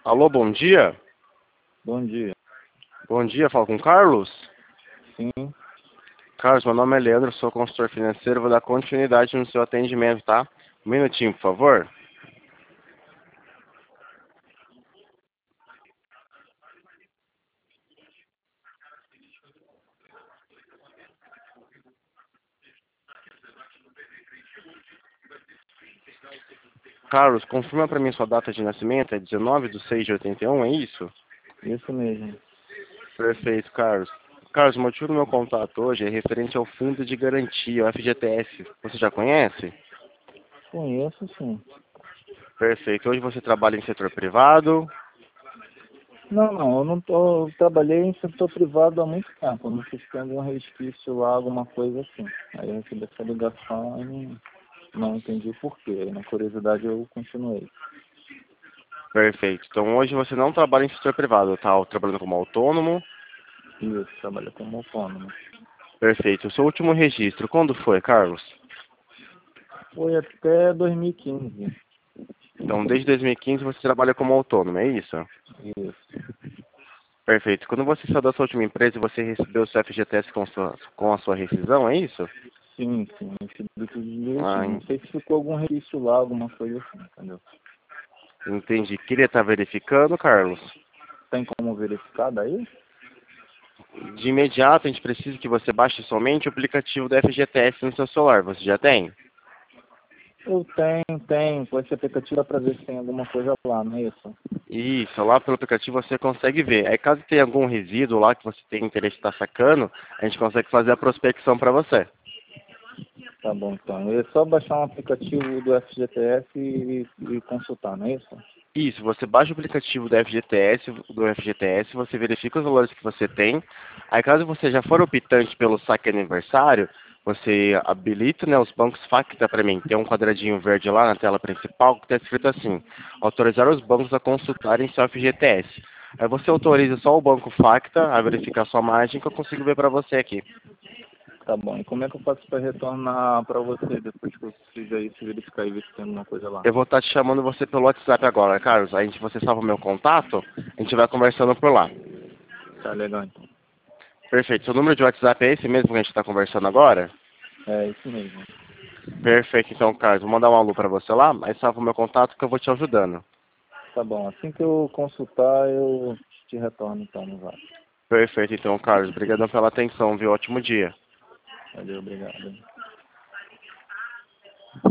Alô, bom dia. Bom dia. Bom dia, falo com o Carlos. Sim, Carlos, meu nome é Leandro, sou consultor financeiro, vou dar continuidade no seu atendimento, tá? Um minutinho, por favor. Carlos, confirma para mim sua data de nascimento, é 19/6/81, é isso? isso mesmo. Perfeito, Carlos. Carlos, o motivo do meu contato hoje é referente ao Fundo de Garantia, o FGTS. Você já conhece? Conheço, sim. Perfeito. Hoje você trabalha em setor privado? Não, eu não tô, eu trabalhei em setor privado há muito tempo. Eu não sei se tem algum resquício lá, alguma coisa assim. Aí eu recebi essa ligação e não entendi o porquê. Aí na curiosidade eu continuei. Perfeito. Então hoje você não trabalha em setor privado, tá trabalhando como autônomo? Isso, trabalho como autônomo. Perfeito. O seu último registro, quando foi, Carlos? Foi até 2015. Então, desde 2015 você trabalha como autônomo, é isso? Isso. Perfeito. Quando você saiu da sua última empresa, você recebeu o seu FGTS com a sua rescisão, é isso? Sim, recebi tudo Ah, direitinho. Não sei se ficou algum resquício lá, alguma coisa assim, entendeu? entendi. Queria estar verificando, Carlos. Tem como verificar daí? De imediato, a gente precisa que você baixe somente o aplicativo do FGTS no seu celular. Você já tem? Eu tenho. Com esse aplicativo dá pra ver se tem alguma coisa lá, não é isso? Isso, lá pelo aplicativo você consegue ver. Aí caso tenha algum resíduo lá que você tenha interesse em estar sacando, a gente consegue fazer a prospecção para você. Tá bom, então. É só baixar um aplicativo do FGTS e consultar, não é isso? Isso, você baixa o aplicativo do FGTS, você verifica os valores que você tem. Aí caso você já for optante pelo saque aniversário, você habilita, né, os bancos Facta para mim. Tem um quadradinho verde lá na tela principal que está escrito assim: autorizar os bancos a consultarem seu FGTS. Aí você autoriza só o banco Facta a verificar sua margem que eu consigo ver para você aqui. Tá bom. E como é que eu faço para retornar para você depois que eu fizer isso, verificar e ver se tem alguma coisa lá? Eu vou estar te chamando você pelo WhatsApp agora, Carlos. Aí você salva o meu contato, a gente vai conversando por lá. Tá legal, então. Perfeito. Seu número de WhatsApp é esse mesmo que a gente está conversando agora? É isso mesmo. Perfeito, então, Carlos. Vou mandar um alô para você lá, aí salva o meu contato que eu vou te ajudando. Tá bom. Assim que eu consultar, eu te retorno, então, no VAR. Perfeito, então, Carlos. Obrigadão pela atenção, viu? Ótimo dia. Valeu, obrigado.